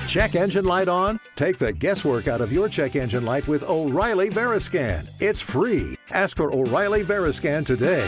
Check engine light on? Take the guesswork out of your check engine light with O'Reilly Veriscan. It's free. Ask for O'Reilly Veriscan today.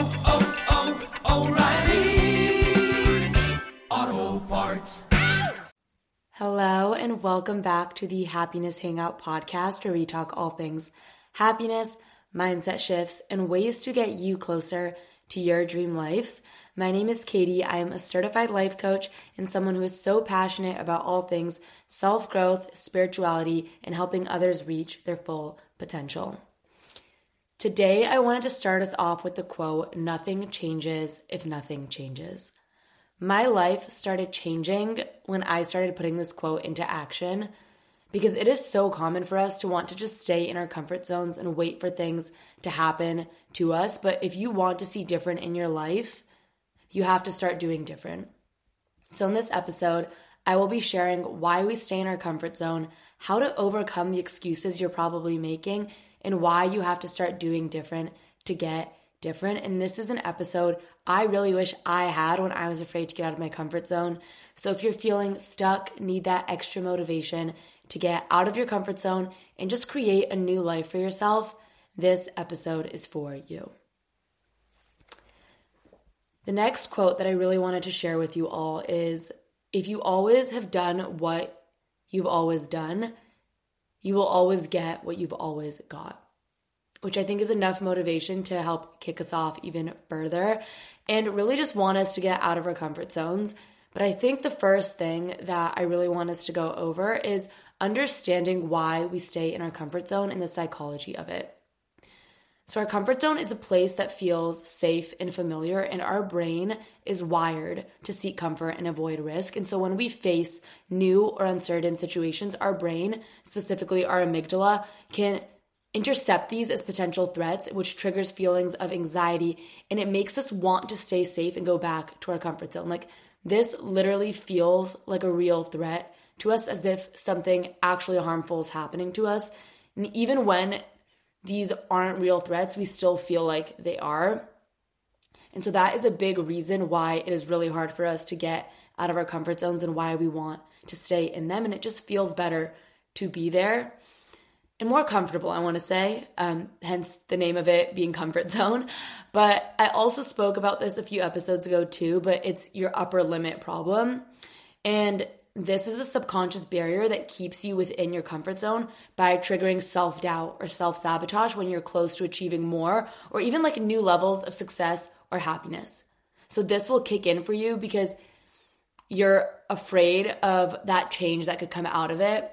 O'Reilly Auto Parts. Hello and welcome back to the Happiness Hangout podcast, where we talk all things happiness, mindset shifts, and ways to get you closer to your dream life. My name is Katie. I am a certified life coach and someone who is so passionate about all things self-growth, spirituality, and helping others reach their full potential. Today, I wanted to start us off with the quote, "Nothing changes if nothing changes." My life started changing when I started putting this quote into action, because it is so common for us to want to just stay in our comfort zones and wait for things to happen to us. But if you want to see different in your life, you have to start doing different. So in this episode, I will be sharing why we stay in our comfort zone, how to overcome the excuses you're probably making, and why you have to start doing different to get different. And this is an episode I really wish I had when I was afraid to get out of my comfort zone. So if you're feeling stuck, need that extra motivation to get out of your comfort zone and just create a new life for yourself, this episode is for you. The next quote that I really wanted to share with you all is, if you always have done what you've always done, you will always get what you've always got. Which I think is enough motivation to help kick us off even further and really just want us to get out of our comfort zones. But I think the first thing that I really want us to go over is understanding why we stay in our comfort zone and the psychology of it. So our comfort zone is a place that feels safe and familiar, and our brain is wired to seek comfort and avoid risk. And so when we face new or uncertain situations, our brain, specifically our amygdala, can intercept these as potential threats, which triggers feelings of anxiety, and it makes us want to stay safe and go back to our comfort zone. Like, this literally feels like a real threat to us, as if something actually harmful is happening to us. And even when these aren't real threats, we still feel like they are. And so that is a big reason why it is really hard for us to get out of our comfort zones and why we want to stay in them. And it just feels better to be there and more comfortable, I want to say, hence the name of it being comfort zone. But I also spoke about this a few episodes ago too, but it's your upper limit problem. And this is a subconscious barrier that keeps you within your comfort zone by triggering self-doubt or self-sabotage when you're close to achieving more or even like new levels of success or happiness. So this will kick in for you because you're afraid of that change that could come out of it.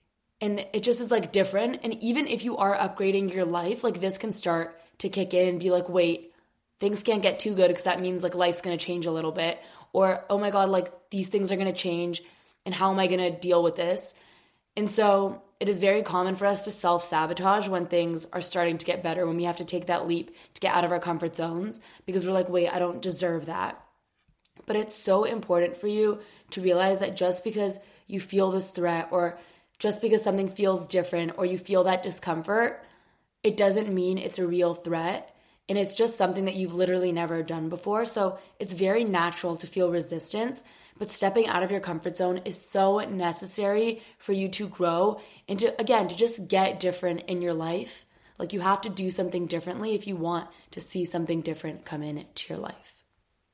And it just is like different. And even if you are upgrading your life, like this can start to kick in and be like, wait, things can't get too good because that means like life's going to change a little bit. Or, oh my God, like these things are going to change. And how am I going to deal with this? And so it is very common for us to self-sabotage when things are starting to get better, when we have to take that leap to get out of our comfort zones because we're like, wait, I don't deserve that. But it's so important for you to realize that just because you feel this threat or just because something feels different or you feel that discomfort, it doesn't mean it's a real threat. And it's just something that you've literally never done before. So it's very natural to feel resistance, but stepping out of your comfort zone is so necessary for you to grow and to just get different in your life. Like, you have to do something differently if you want to see something different come into your life.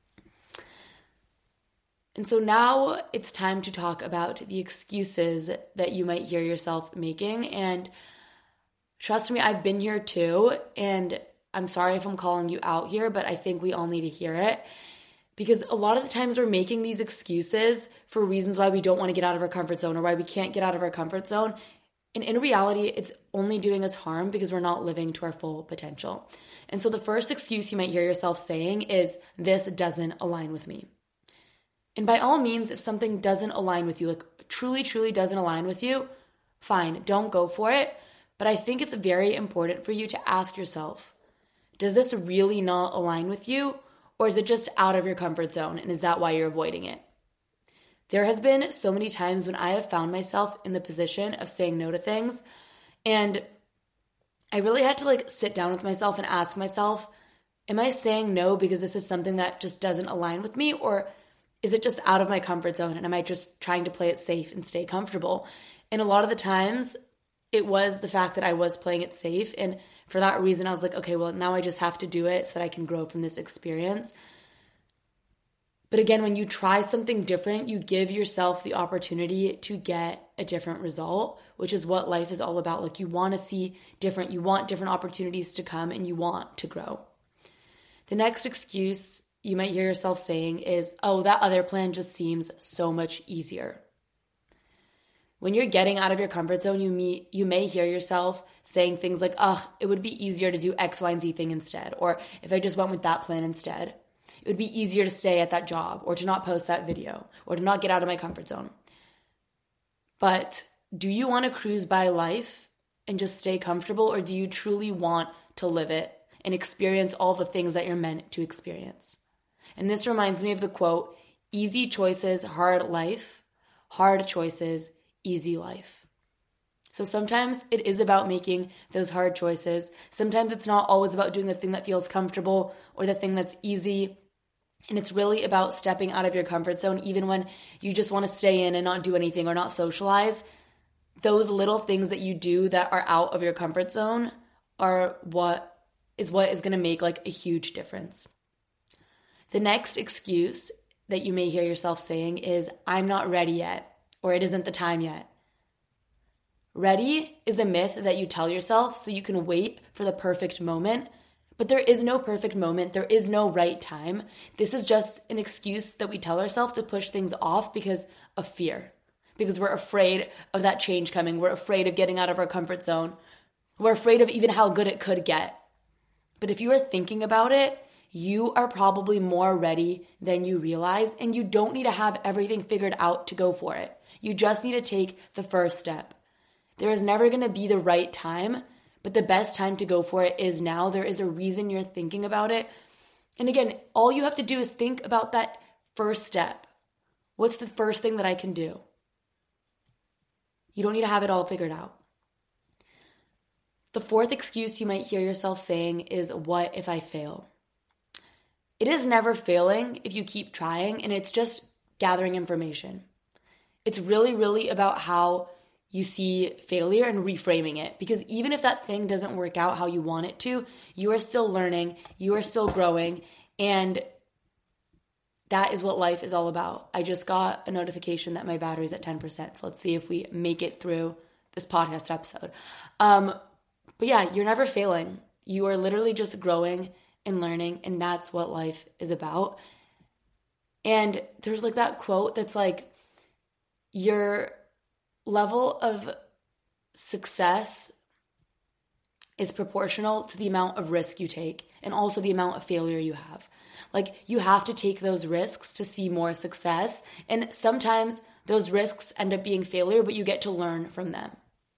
And so now it's time to talk about the excuses that you might hear yourself making. And trust me, I've been here too. And I'm sorry if I'm calling you out here, but I think we all need to hear it. Because a lot of the times we're making these excuses for reasons why we don't want to get out of our comfort zone or why we can't get out of our comfort zone. And in reality, it's only doing us harm because we're not living to our full potential. And so the first excuse you might hear yourself saying is, this doesn't align with me. And by all means, if something doesn't align with you, like truly, truly doesn't align with you, fine, don't go for it. But I think it's very important for you to ask yourself, does this really not align with you? Or is it just out of your comfort zone? And is that why you're avoiding it? There has been so many times when I have found myself in the position of saying no to things. And I really had to sit down with myself and ask myself, am I saying no because this is something that just doesn't align with me? Or Is it just out of my comfort zone? And am I just trying to play it safe and stay comfortable? And a lot of the times it was the fact that I was playing it safe. And for that reason, I was like, okay, well, now I just have to do it so that I can grow from this experience. But again, when you try something different, you give yourself the opportunity to get a different result, which is what life is all about. Like, you want to see different, you want different opportunities to come, and you want to grow. The next excuse you might hear yourself saying is, oh, that other plan just seems so much easier. When you're getting out of your comfort zone, you may hear yourself saying things like, it would be easier to do X, Y, and Z thing instead. Or if I just went with that plan instead, it would be easier to stay at that job or to not post that video or to not get out of my comfort zone. But do you want to cruise by life and just stay comfortable, or do you truly want to live it and experience all the things that you're meant to experience? And this reminds me of the quote, easy choices, hard life, hard choices, easy life. So sometimes it is about making those hard choices. Sometimes it's not always about doing the thing that feels comfortable or the thing that's easy. And it's really about stepping out of your comfort zone, even when you just want to stay in and not do anything or not socialize. Those little things that you do that are out of your comfort zone are what is going to make like a huge difference. The next excuse that you may hear yourself saying is, I'm not ready yet, or it isn't the time yet. Ready is a myth that you tell yourself so you can wait for the perfect moment. But there is no perfect moment. There is no right time. This is just an excuse that we tell ourselves to push things off because of fear. Because we're afraid of that change coming. We're afraid of getting out of our comfort zone. We're afraid of even how good it could get. But if you are thinking about it, you are probably more ready than you realize, and you don't need to have everything figured out to go for it. You just need to take the first step. There is never going to be the right time, but the best time to go for it is now. There is a reason you're thinking about it. And again, all you have to do is think about that first step. What's the first thing that I can do? You don't need to have it all figured out. The fourth excuse you might hear yourself saying is, what if I fail? It is never failing if you keep trying, and it's just gathering information. It's really, really about how you see failure and reframing it. Because even if that thing doesn't work out how you want it to, you are still learning, you are still growing, and that is what life is all about. I just got a notification that my battery's at 10%, so let's see if we make it through this podcast episode. But yeah, you're never failing. You are literally just growing and learning, and that's what life is about. And there's like that quote that's like, your level of success is proportional to the amount of risk you take and also the amount of failure you have. Like, you have to take those risks to see more success. And sometimes those risks end up being failure, but you get to learn from them.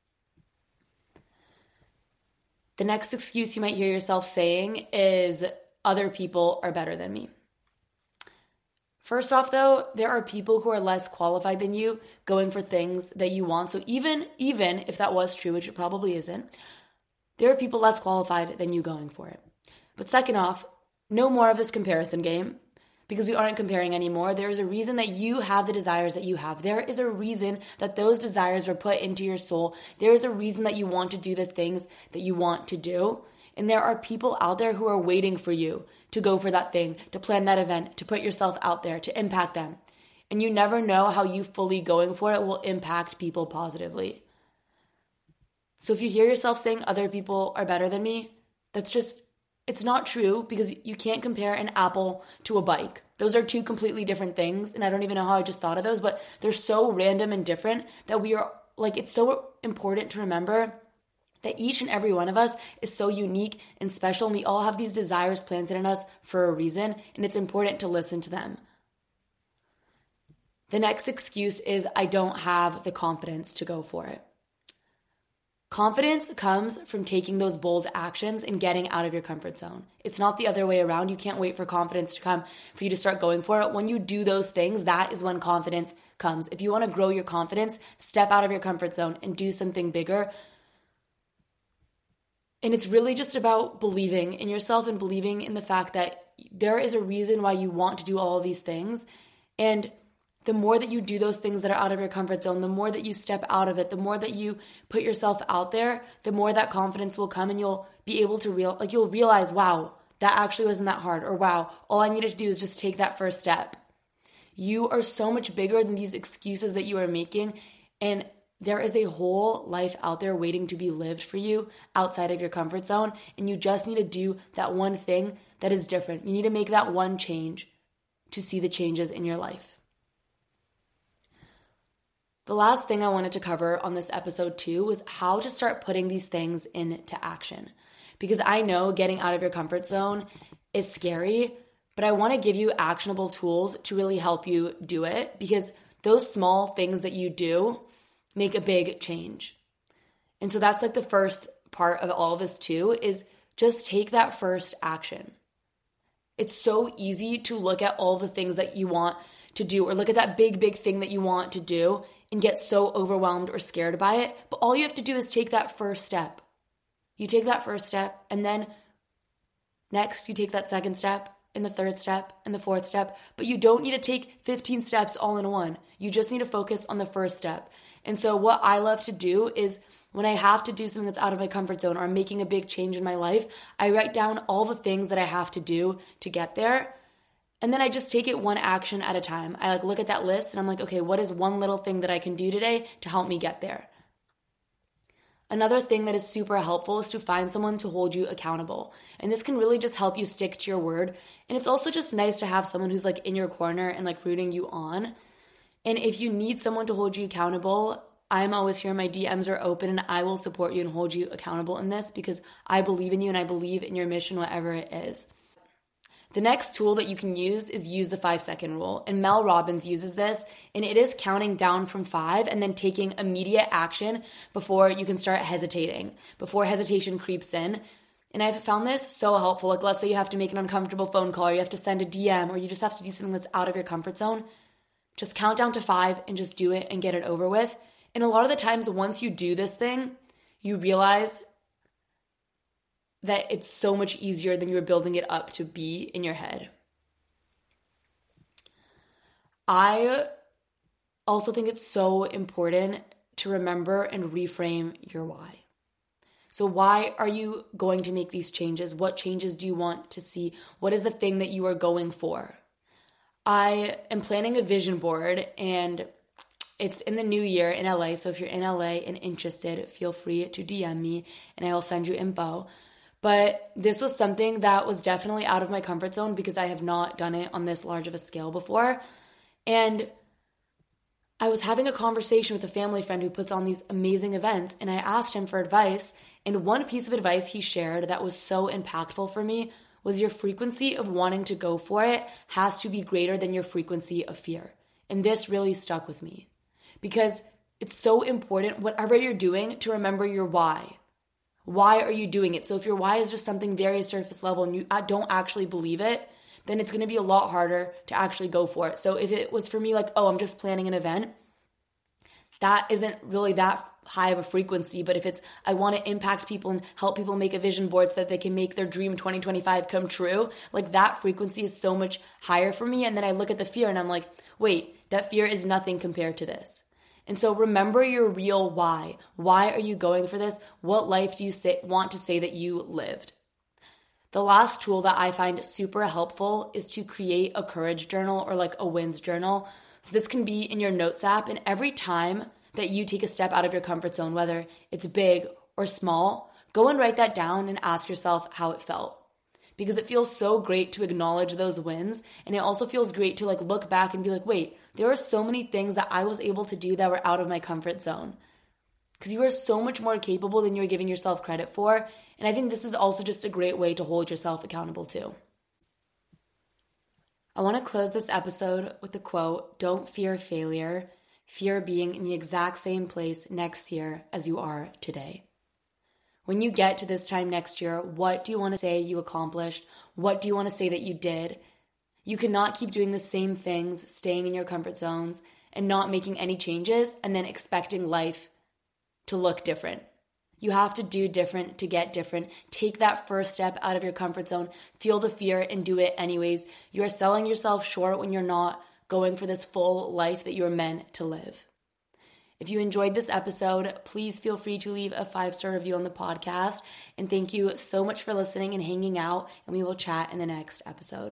The next excuse you might hear yourself saying is, other people are better than me. First off, though, there are people who are less qualified than you going for things that you want. So even if that was true, which it probably isn't, there are people less qualified than you going for it. But second off, no more of this comparison game, because we aren't comparing anymore. There is a reason that you have the desires that you have. There is a reason that those desires were put into your soul. There is a reason that you want to do the things that you want to do. And there are people out there who are waiting for you to go for that thing, to plan that event, to put yourself out there, to impact them. And you never know how you fully going for it will impact people positively. So if you hear yourself saying other people are better than me, it's not true, because you can't compare an apple to a bike. Those are two completely different things. And I don't even know how I just thought of those, but they're so random and different that we are like, it's so important to remember that each and every one of us is so unique and special, and we all have these desires planted in us for a reason, and it's important to listen to them. The next excuse is, I don't have the confidence to go for it. Confidence comes from taking those bold actions and getting out of your comfort zone. It's not the other way around. You can't wait for confidence to come for you to start going for it. When you do those things, that is when confidence comes. If you want to grow your confidence, step out of your comfort zone and do something bigger. And it's really just about believing in yourself and believing in the fact that there is a reason why you want to do all of these things. And the more that you do those things that are out of your comfort zone, the more that you step out of it, the more that you put yourself out there, the more that confidence will come, and you'll be able to you'll realize, wow, that actually wasn't that hard, or wow, all I needed to do is just take that first step. You are so much bigger than these excuses that you are making, and there is a whole life out there waiting to be lived for you outside of your comfort zone, and you just need to do that one thing that is different. You need to make that one change to see the changes in your life. The last thing I wanted to cover on this episode too was how to start putting these things into action. Because I know getting out of your comfort zone is scary, but I want to give you actionable tools to really help you do it, because those small things that you do make a big change. And so that's like the first part of all of this too, is just take that first action. It's so easy to look at all the things that you want to do, or look at that big thing that you want to do and get so overwhelmed or scared by it. But all you have to do is take that first step. You take that first step, and then next you take that second step, and the third step, and the fourth step. But you don't need to take 15 steps all in one. You just need to focus on the first step. And so what I love to do is when I have to do something that's out of my comfort zone, or I'm making a big change in my life, I write down all the things that I have to do to get there. And then I just take it one action at a time. I look at that list and I'm like, okay, what is one little thing that I can do today to help me get there? Another thing that is super helpful is to find someone to hold you accountable. And this can really just help you stick to your word. And it's also just nice to have someone who's in your corner and rooting you on. And if you need someone to hold you accountable, I'm always here. My DMs are open, and I will support you and hold you accountable in this, because I believe in you and I believe in your mission, whatever it is. The next tool that you can use is use the 5-second rule. And Mel Robbins uses this, and it is counting down from 5 and then taking immediate action before you can start hesitating, before hesitation creeps in. And I've found this so helpful. Let's say you have to make an uncomfortable phone call, or you have to send a DM, or you just have to do something that's out of your comfort zone. Just count down to 5 and just do it and get it over with. And a lot of the times, once you do this thing, you realize that it's so much easier than you were building it up to be in your head. I also think it's so important to remember and reframe your why. So why are you going to make these changes? What changes do you want to see? What is the thing that you are going for? I am planning a vision board, and it's in the new year in LA. So if you're in LA and interested, feel free to DM me and I will send you info. But this was something that was definitely out of my comfort zone, because I have not done it on this large of a scale before. And I was having a conversation with a family friend who puts on these amazing events, and I asked him for advice. And one piece of advice he shared that was so impactful for me was your frequency of wanting to go for it has to be greater than your frequency of fear. And this really stuck with me, because it's so important, whatever you're doing, to remember your why. Why are you doing it? So if your why is just something very surface level and you don't actually believe it, then it's going to be a lot harder to actually go for it. So if it was for me I'm just planning an event, that isn't really that high of a frequency. But if it's, I want to impact people and help people make a vision board so that they can make their dream 2025 come true, that frequency is so much higher for me. And then I look at the fear and I'm like, wait, that fear is nothing compared to this. And so remember your real why. Why are you going for this? What life do you want to say that you lived? The last tool that I find super helpful is to create a courage journal, or a wins journal. So this can be in your notes app, and every time that you take a step out of your comfort zone, whether it's big or small, go and write that down and ask yourself how it felt. Because it feels so great to acknowledge those wins, and it also feels great to look back and be wait, there are so many things that I was able to do that were out of my comfort zone. Because you are so much more capable than you're giving yourself credit for, and I think this is also just a great way to hold yourself accountable too. I want to close this episode with the quote, "Don't fear failure, fear being in the exact same place next year as you are today." When you get to this time next year, what do you want to say you accomplished? What do you want to say that you did? You cannot keep doing the same things, staying in your comfort zones, and not making any changes, and then expecting life to look different. You have to do different to get different. Take that first step out of your comfort zone. Feel the fear and do it anyways. You are selling yourself short when you're not going for this full life that you're meant to live. If you enjoyed this episode, please feel free to leave a 5-star review on the podcast. And thank you so much for listening and hanging out, and we will chat in the next episode.